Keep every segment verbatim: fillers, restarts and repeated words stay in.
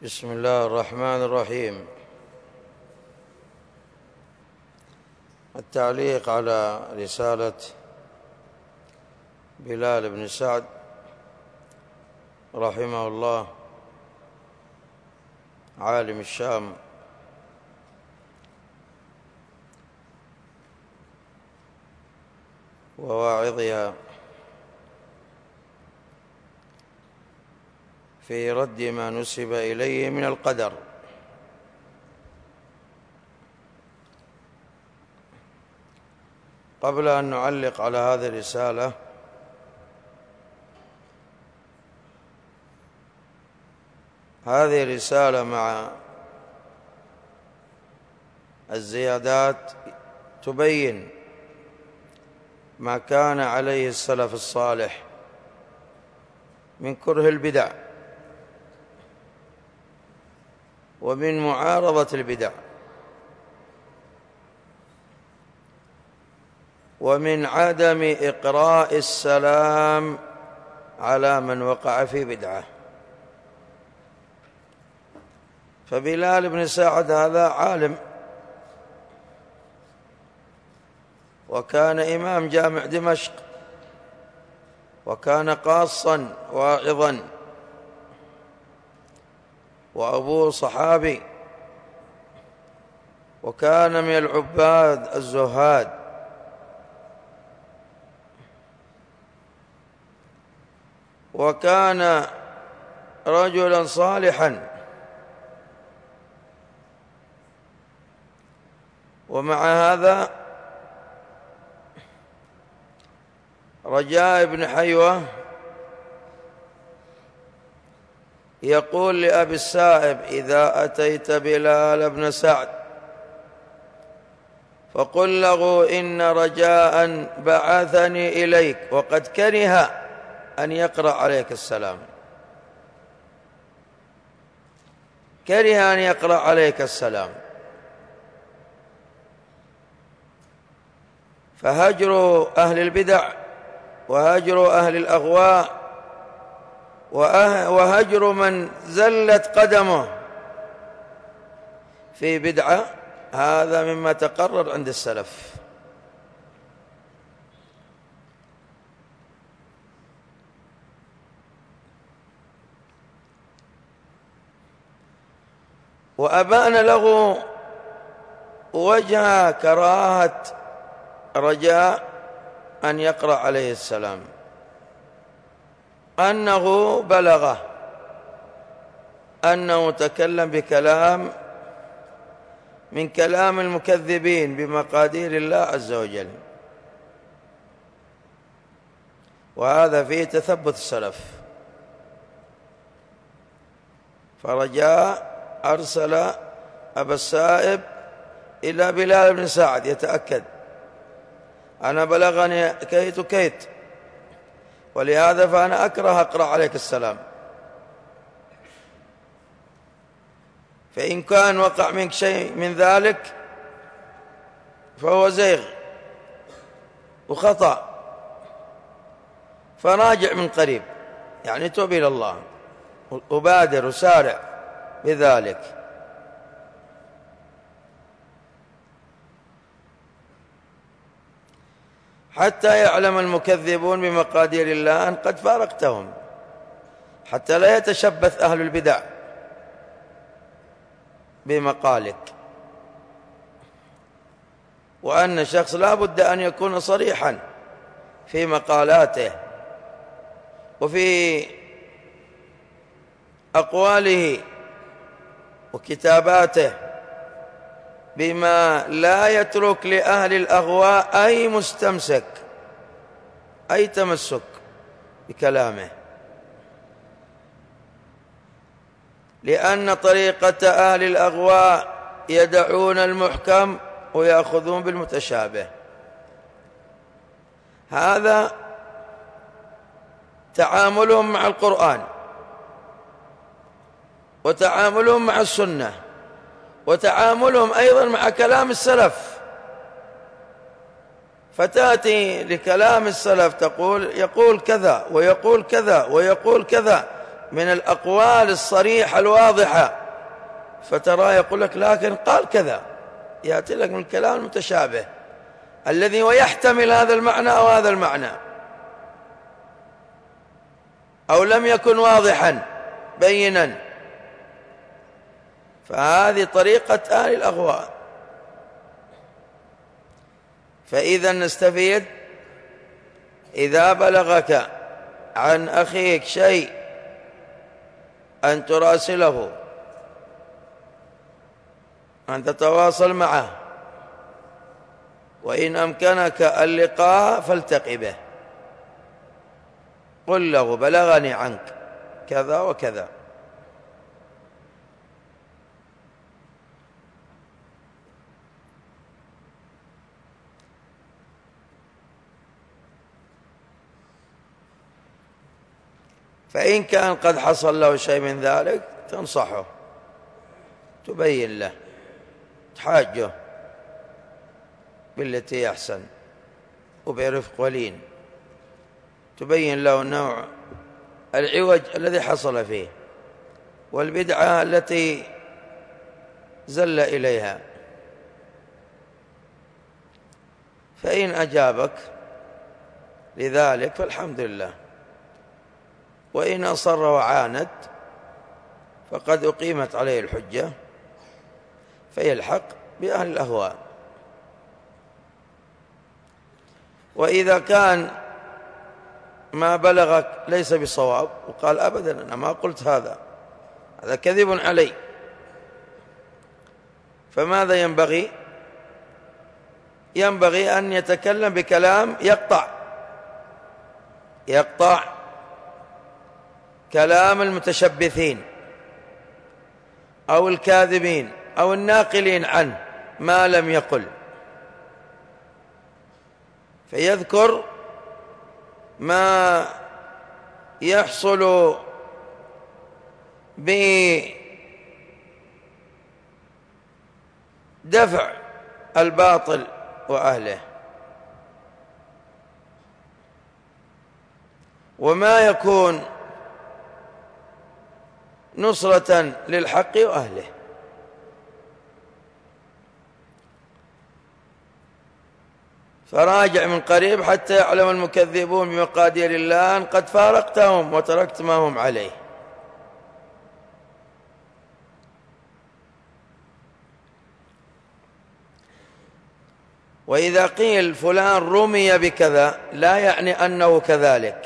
بسم الله الرحمن الرحيم. التعليق على رسالة بلال بن سعد رحمه الله عالم الشام وواعظها في رد ما نسب إليه من القدر. قبل أن نعلق على هذه الرسالة هذه الرسالة مع الزيادات تبين ما كان عليه السلف الصالح من كره البدع ومن معارضة البدع ومن عدم إقراء السلام على من وقع في بدعة. فبلال بن سعد هذا عالم وكان إمام جامع دمشق وكان قاصا واعظا وأبوه صحابي وكان من العباد الزهاد وكان رجلا صالحا. ومع هذا رجاء بن حيوة يقول لأبي السائب: إذا أتيت بلال بن سعد فقل له إن رجاء بعثني إليك وقد كره أن يقرأ عليك السلام، كره أن يقرأ عليك السلام. فهجر أهل البدع وهجر أهل الأغواء وهجر من زلت قدمه في بدعة هذا مما تقرر عند السلف. وأبان له وجه كراهة رجاء أن يقرأ عليه السلام أنه بلغه أنه تكلم بكلام من كلام المكذبين بمقادير الله عز وجل، وهذا فيه تثبت السلف. فرجاء أرسل أبا السائب إلى بلال بن سعد يتأكد: أنا بلغني كيت كيت، ولهذا فأنا أكره أقرأ عليك السلام، فإن كان وقع منك شيء من ذلك فهو زيغ وخطأ، فراجع من قريب، يعني توب إلى الله وبادر وسارع بذلك. حتى يعلم المكذبون بمقادير الله أن قد فارقتهم، حتى لا يتشبث أهل البدع بمقالك، وأن الشخص لا بد أن يكون صريحا في مقالاته وفي أقواله وكتاباته بما لا يترك لأهل الأغواء أي مستمسك أي تمسك بكلامه، لأن طريقة أهل الأغواء يدعون المحكم ويأخذون بالمتشابه. هذا تعاملهم مع القرآن وتعاملهم مع السنة وتعاملهم أيضا مع كلام السلف. فتأتي لكلام السلف تقول يقول كذا ويقول كذا ويقول كذا، من الأقوال الصريحة الواضحة، فترى يقول لك لكن قال كذا، يأتي لك من الكلام المتشابه الذي هو يحتمل هذا المعنى أو هذا المعنى، أو لم يكن واضحا بينا. فهذه طريقة أهل الأهواء. فإذا نستفيد إذا بلغك عن أخيك شيء أن تراسله، أن تتواصل معه، وإن أمكنك اللقاء فالتقي به، قل له بلغني عنك كذا وكذا. فإن كان قد حصل له شيء من ذلك تنصحه، تبين له، تحاجه بالتي أحسن وبرفق ولين، تبين له نوع العوج الذي حصل فيه والبدعة التي زل إليها. فإن أجابك لذلك فالحمد لله، وإن أصر وعاند فقد أقيمت عليه الحجة فيلحق بأهل الأهواء. وإذا كان ما بلغك ليس بصواب وقال أبدا أنا ما قلت هذا، هذا كذب علي، فماذا ينبغي؟ ينبغي أن يتكلم بكلام يقطع يقطع كلام المتشبثين أو الكاذبين أو الناقلين عنه ما لم يقل، فيذكر ما يحصل بدفع الباطل وأهله، وما يكون نصرة للحق وأهله. فراجع من قريب حتى يعلم المكذبون بمقادير الله أن قد فارقتهم وتركت ما هم عليه. وإذا قيل فلان رمي بكذا لا يعني أنه كذلك.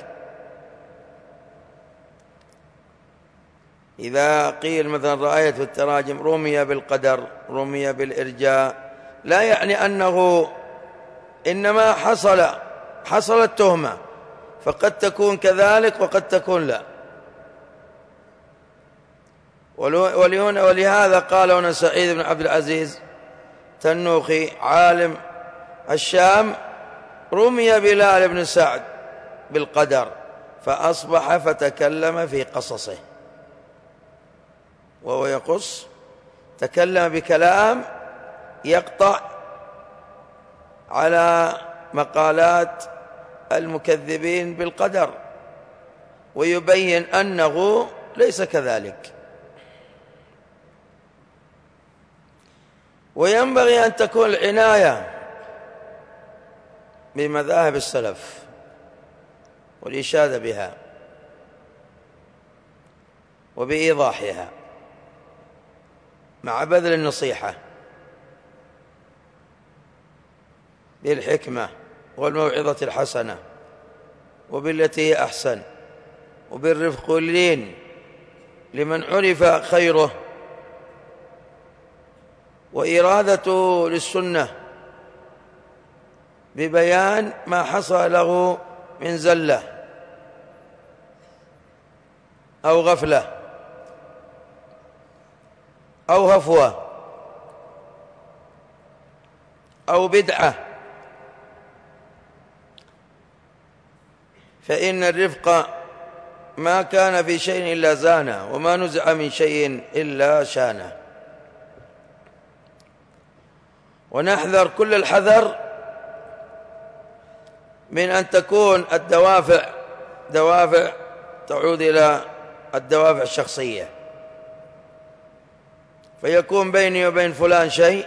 إذا قيل مثلا رأيت في التراجم رمي بالقدر، رمي بالإرجاء، لا يعني أنه، إنما حصل حصلت تهمة، فقد تكون كذلك وقد تكون لا. ولهذا قال هنا سعيد بن عبد العزيز تنوخي عالم الشام رمي بلال بن سعد بالقدر فأصبح فتكلم في قصصه، وهو يقص تكلم بكلام يقطع على مقالات المكذبين بالقدر ويبين أنه ليس كذلك. وينبغي أن تكون العناية بمذاهب السلف والإشادة بها وبإيضاحها مع بذل النصيحة بالحكمة والموعظة الحسنة وبالتي هي أحسن وبالرفق واللين لمن عرف خيره، وإرادته للسنة ببيان ما حصل له من زلة أو غفلة أو هفوة أو بدعة. فإن الرفق ما كان في شيء إلا زانه، وما نزع من شيء إلا شانه. ونحذر كل الحذر من أن تكون الدوافع دوافع تعود إلى الدوافع الشخصية، فيكون بيني وبين فلان شيء،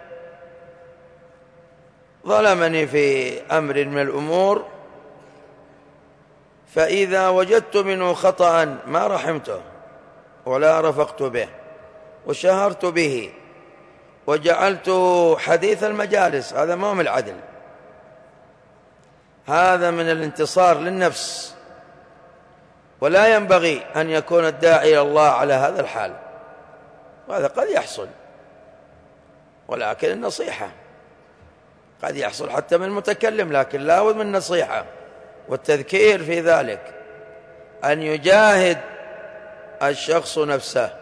ظلمني في أمر من الأمور، فإذا وجدت منه خطأ ما رحمته ولا رفقت به وشهرت به وجعلته حديث المجالس، هذا ما هو من العدل، هذا من الانتصار للنفس، ولا ينبغي أن يكون الداعي إلى الله على هذا الحال، وهذا قد يحصل، ولكن النصيحة قد يحصل حتى من المتكلم، لكن لا بد من النصيحة والتذكير في ذلك، أن يجاهد الشخص نفسه.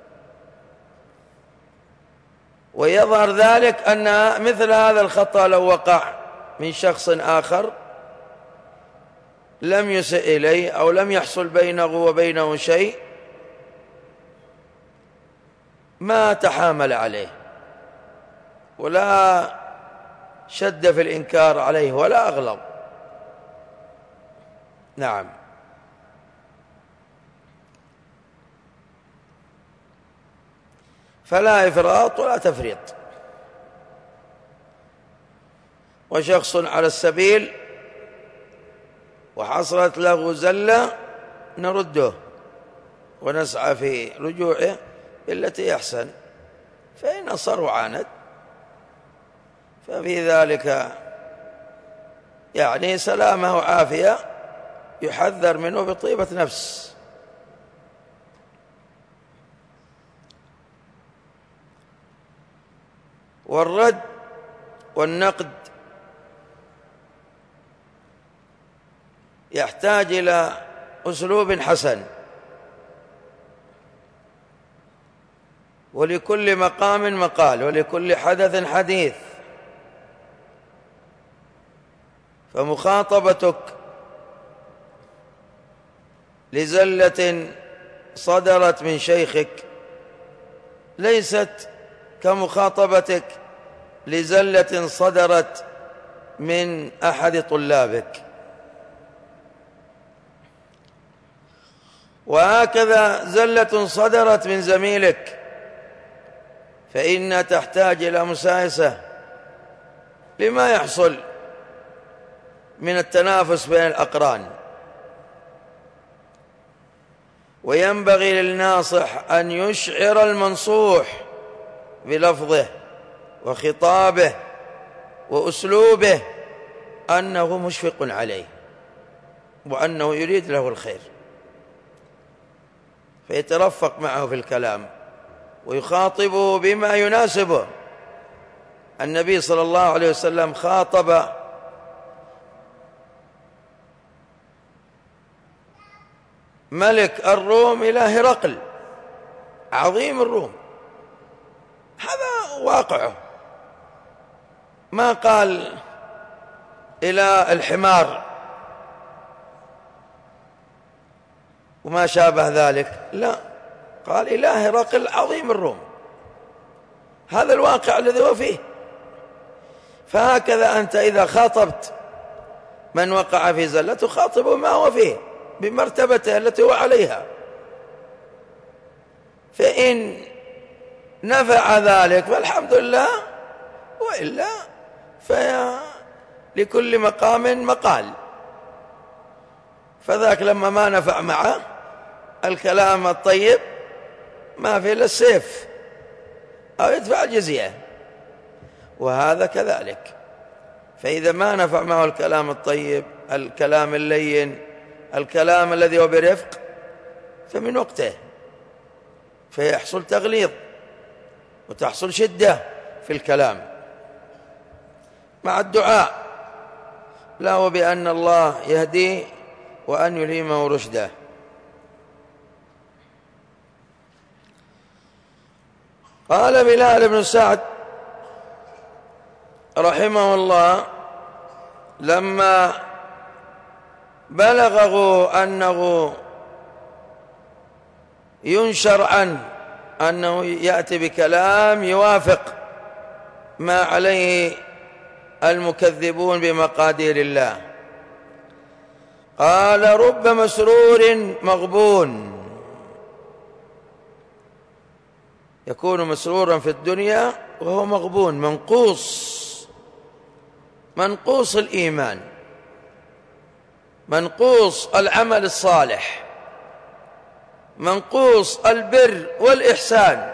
ويظهر ذلك أن مثل هذا الخطأ لو وقع من شخص آخر لم يسئ إليه أو لم يحصل بينه وبينه شيء، ما تحامل عليه ولا شد في الإنكار عليه ولا أغلظ. نعم. فلا إفراط ولا تفريط. وشخص على السبيل وحصلت له زلة نرده ونسعى في رجوعه بالتي أحسن، فإن صار وعاند ففي ذلك يعني سلامة وعافية يحذر منه بطيبة نفس. والرد والنقد يحتاج إلى أسلوب حسن، ولكل مقام مقال، ولكل حدث حديث، فمخاطبتك لزلة صدرت من شيخك ليست كمخاطبتك لزلة صدرت من أحد طلابك، وهكذا زلة صدرت من زميلك فإنها تحتاج إلى مسايسة لما يحصل من التنافس بين الأقران. وينبغي للناصح أن يشعر المنصوح بلفظه وخطابه وأسلوبه أنه مشفق عليه وأنه يريد له الخير، فيترفق معه في الكلام ويخاطبه بما يناسبه. النبي صلى الله عليه وسلم خاطب ملك الروم إلى هرقل عظيم الروم، هذا واقعه، ما قال إلى الحمار وما شابه ذلك، لا، قال إلى هرقل عظيم الروم، هذا الواقع الذي هو فيه. فهكذا أنت إذا خاطبت من وقع في زلة تخاطبه ما هو فيه بمرتبته التي هو عليها، فإن نفع ذلك فالحمد لله، وإلا فلكل مقام مقال. فذاك لما ما نفع معه الكلام الطيب ما في إلا السيف أو يدفع الجزية، وهذا كذلك. فإذا ما نفع معه الكلام الطيب، الكلام اللين، الكلام الذي هو برفق، فمن وقته فيحصل تغليظ وتحصل شدة في الكلام، مع الدعاء له بأن الله يهديه وأن يلهمه رشده. قال بلال بن سعد رحمه الله لما بلغه أنه ينشر عنه أنه يأتي بكلام يوافق ما عليه المكذبون بمقادير الله، قال رب مسرور مغبون، يكون مسرورا في الدنيا وهو مغبون، منقوص منقوص الإيمان، منقوص العمل الصالح، منقوص البر والإحسان.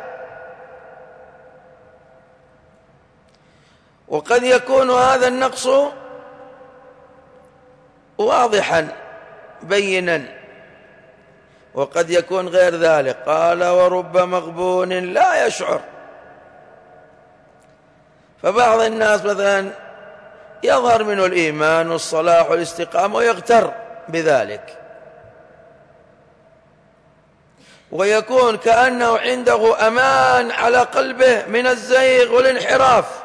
وقد يكون هذا النقص واضحا بينا، وقد يكون غير ذلك. قال ورب مغبون لا يشعر. فبعض الناس مثلا يظهر منه الإيمان والصلاح والاستقامة ويغتر بذلك، ويكون كأنه عنده أمان على قلبه من الزيغ والانحراف،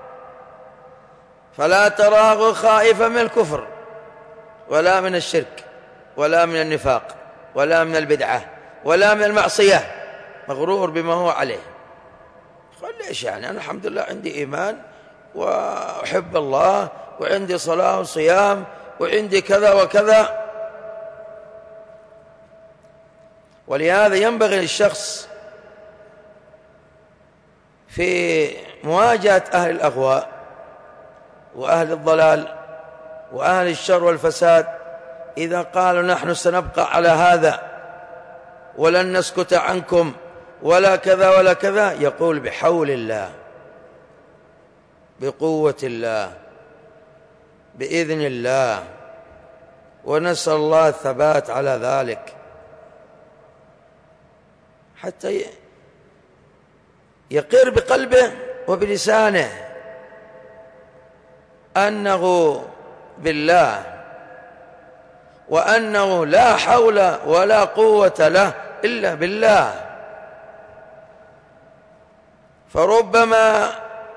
فلا تراه خائفا من الكفر ولا من الشرك ولا من النفاق ولا من البدعة ولا من المعصية، مغرور بما هو عليه. قال ليش يعني؟ أنا الحمد لله عندي إيمان وأحب الله وعندي صلاة وصيام وعندي كذا وكذا. ولهذا ينبغي للشخص في مواجهة أهل الأغواء وأهل الضلال وأهل الشر والفساد، إذا قالوا نحن سنبقى على هذا ولن نسكت عنكم ولا كذا ولا كذا، يقول بحول الله، بقوة الله، بإذن الله، ونسأل الله الثبات على ذلك حتى يقر بقلبه وبلسانه أنه بالله، وأنه لا حول ولا قوة له إلا بالله. فربما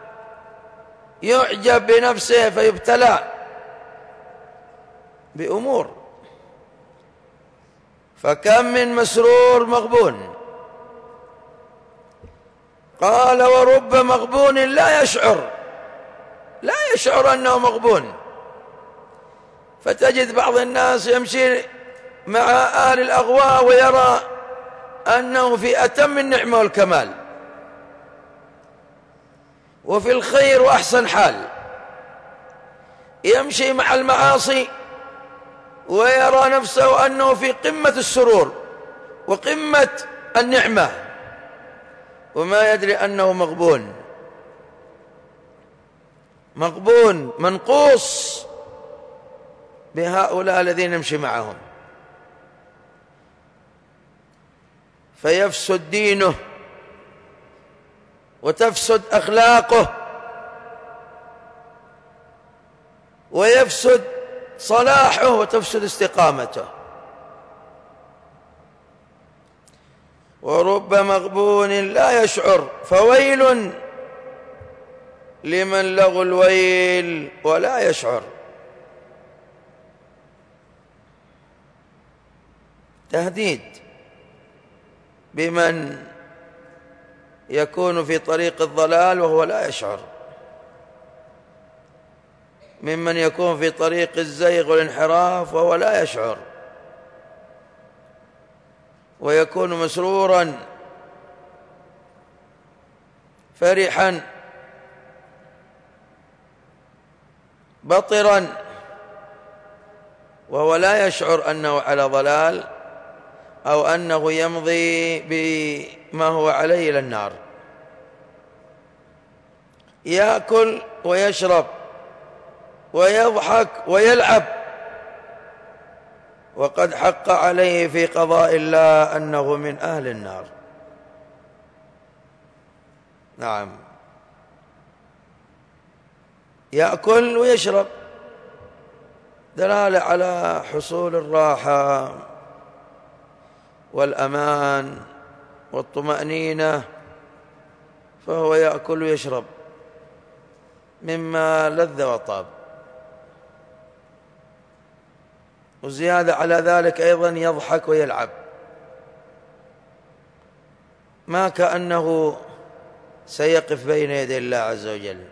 يعجب بنفسه فيبتلى بأمور، فكم من مسرور مغبون. قال ورب مغبون لا يشعر، لا يشعر أنه مغبون. فتجد بعض الناس يمشي مع أهل الأغواء ويرى أنه في أتم النعمة والكمال وفي الخير وأحسن حال، يمشي مع المعاصي ويرى نفسه أنه في قمة السرور وقمة النعمة، وما يدري أنه مغبون، مغبون منقوص بهؤلاء الذين يمشي معهم، فيفسد دينه وتفسد أخلاقه ويفسد صلاحه وتفسد استقامته. ورب مغبون لا يشعر، فويل لمن له الويل ولا يشعر. تهديد بمن يكون في طريق الضلال وهو لا يشعر، ممن يكون في طريق الزيغ والانحراف وهو لا يشعر، ويكون مسرورا فرحا بطرا وهو لا يشعر أنه على ضلال أو أنه يمضي بما هو عليه إلى النار. يأكل ويشرب ويضحك ويلعب، وقد حق عليه في قضاء الله أنه من أهل النار. نعم، يأكل ويشرب دلالة على حصول الراحة والأمان والطمأنينة، فهو يأكل ويشرب مما لذ وطاب. وزيادة على ذلك أيضا يضحك ويلعب، ما كأنه سيقف بين يدي الله عز وجل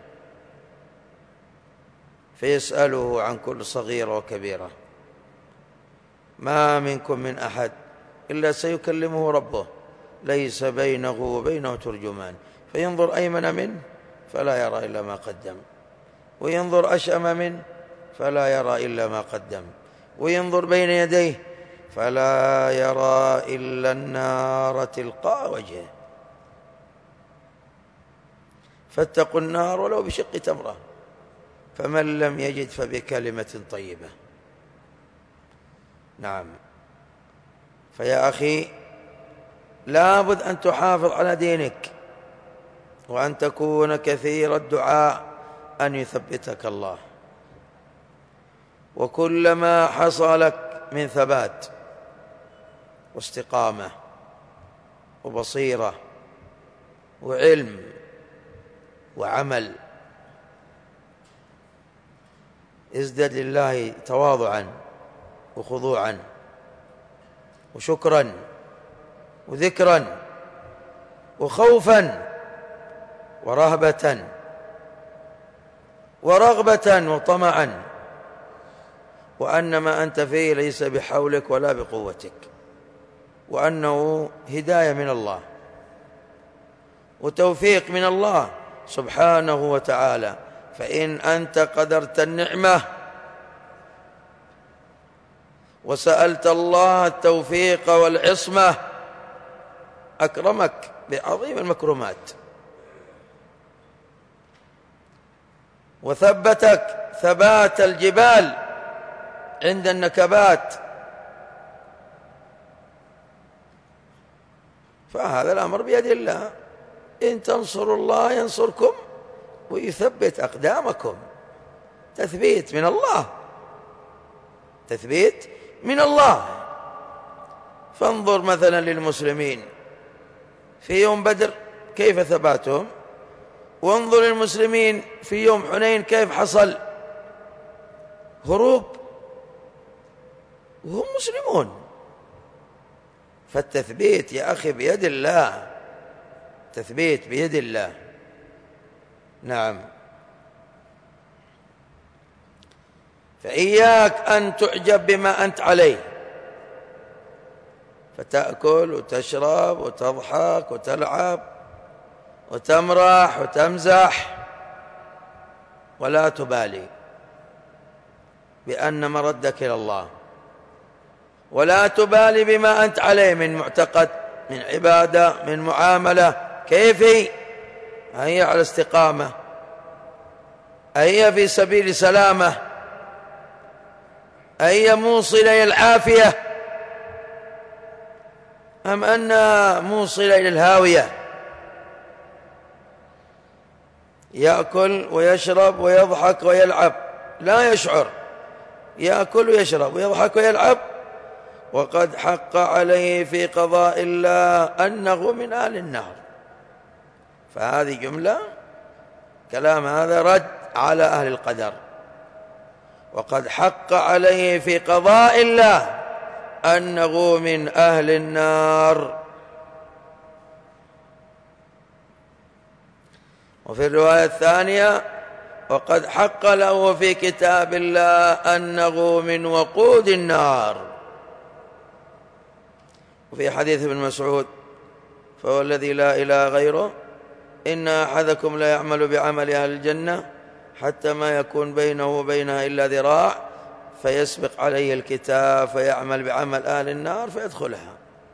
فيسأله عن كل صغيرة وكبيرة. ما منكم من أحد إلا سيكلمه ربه ليس بينه وبينه ترجمان، فينظر أيمن منه فلا يرى إلا ما قدم، وينظر أشأم منه فلا يرى إلا ما قدم، وينظر بين يديه فلا يرى إلا النار تلقاء وجهه. فاتقوا النار ولو بشق تمرة، فمن لم يجد فبكلمة طيبة. نعم. فيا أخي لا بد أن تحافظ على دينك، وأن تكون كثير الدعاء أن يثبتك الله. وكلما حصل لك من ثبات واستقامة وبصيرة وعلم وعمل، ازدد لله تواضعا وخضوعا وشكرا وذكرا وخوفا ورهبة ورغبة وطمعا، وأن ما أنت فيه ليس بحولك ولا بقوتك، وأنه هداية من الله وتوفيق من الله سبحانه وتعالى. فإن أنت قدرت النعمة وسألت الله التوفيق والعصمة أكرمك بعظيم المكرمات، وثبتك ثبات الجبال عند النكبات. فهذا الأمر بيد الله، إن تنصروا الله ينصركم ويثبت أقدامكم. تثبيت من الله، تثبيت من الله. فانظر مثلا للمسلمين في يوم بدر كيف ثباتهم، وانظر للمسلمين في يوم حنين كيف حصل هروب وهم مسلمون. فالتثبيت يا أخي بيد الله، تثبيت بيد الله. نعم. فإياك أن تعجب بما أنت عليه، فتأكل وتشرب وتضحك وتلعب وتمرح وتمزح ولا تبالي، بأن مردك إلى الله، ولا تبالي بما أنت عليه من معتقد، من عبادة، من معاملة. كيف هي على استقامة؟ هي في سبيل سلامة؟ هي موصلة إلى العافية أم أنها موصلة إلى الهاوية؟ يأكل ويشرب ويضحك ويلعب لا يشعر، يأكل ويشرب ويضحك ويلعب، وقد حق عليه في قضاء الله أنه من أهل النار. فهذه جملة، كلام هذا رد على أهل القدر. وقد حق عليه في قضاء الله أنه من أهل النار. وفي الرواية الثانية وقد حق له في كتاب الله أنه من وقود النار. وفي حديث ابن مسعود فهو الذي لا إله غيره إن أحدكم لا يعمل بعمل أهل الجنة حتى ما يكون بينه وبينها إلا ذراع فيسبق عليه الكتاب فيعمل بعمل أهل النار فيدخلها.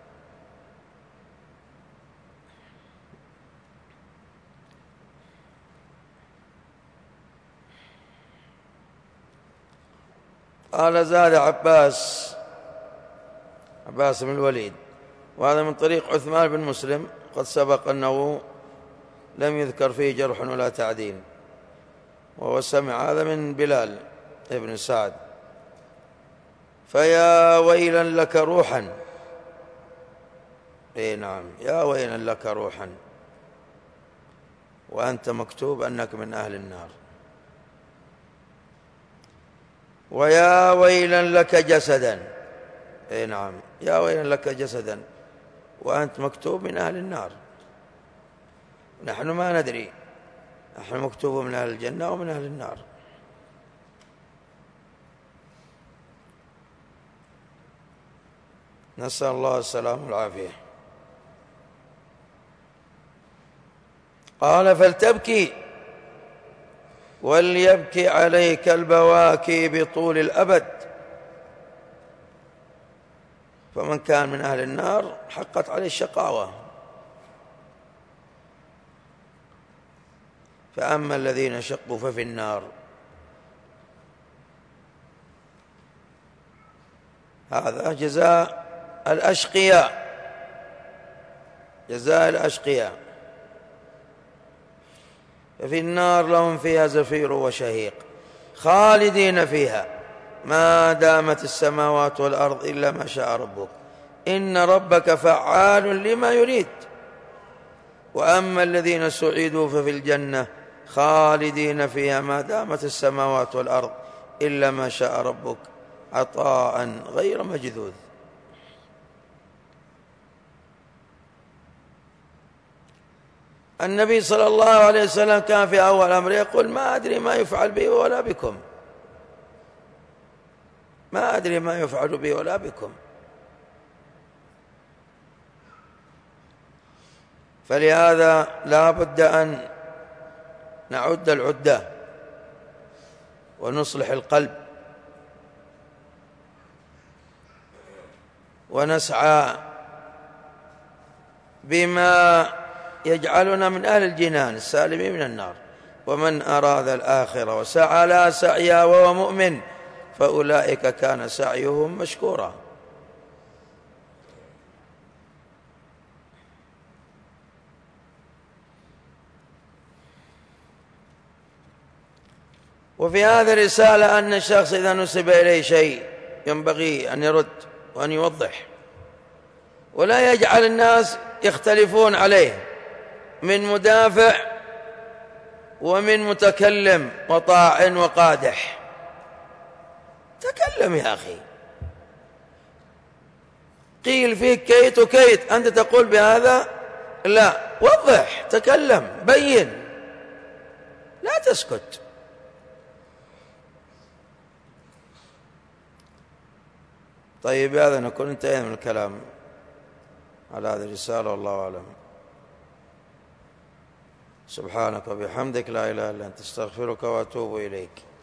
قال زاد عباس عباس بن الوليد، وهذا من طريق عثمان بن مسلم، قد سبق أنه لم يذكر فيه جرح ولا تعديل، وهو سمع هذا من بلال ابن سعد. فيا ويلا لك روحا، اي نعم، يا ويلا لك روحا وأنت مكتوب أنك من أهل النار. ويا ويلا لك جسدا، اي نعم، يا ويلا لك جسدا وأنت مكتوب من أهل النار. نحن ما ندري، نحن مكتوب من أهل الجنة ومن أهل النار. نسأل الله السلام والعافية. قال فلتبكي وليبكي عليك البواكي بطول الأبد. فمن كان من أهل النار حقت عليه الشقاوة. فأما الذين شقوا ففي النار. هذا جزاء الأشقياء، جزاء الأشقياء. ففي النار لهم فيها زفير وشهيق خالدين فيها ما دامت السماوات والأرض إلا ما شاء ربك إن ربك فعال لما يريد. وأما الذين سعدوا ففي الجنة خالدين فيها ما دامت السماوات والأرض إلا ما شاء ربك عطاء غير مجذوذ. النبي صلى الله عليه وسلم كان في أول أمر يقول ما أدري ما يفعل بي ولا بكم، ما أدري ما يفعل بي ولا بكم. فلهذا لا بد أن نعد العدة ونصلح القلب ونسعى بما يجعلنا من أهل الجنان السالمين من النار. ومن أراد الآخرة وسعى لها سعيها وهو مؤمن فأولئك كان سعيهم مشكورا. وفي هذه الرسالة أن الشخص إذا نسب إليه شيء ينبغي أن يرد وأن يوضح ولا يجعل الناس يختلفون عليه من مدافع ومن متكلم وطاع وقادح. تكلم يا أخي، قيل فيك كيت وكيت أنت تقول بهذا؟ لا، وضح، تكلم، بين، لا تسكت. طيب بهذا نكون انتهينا من الكلام على هذه الرسالة والله أعلم. سبحانك وبحمدك لا إله إلا أنت استغفرك وأتوب إليك.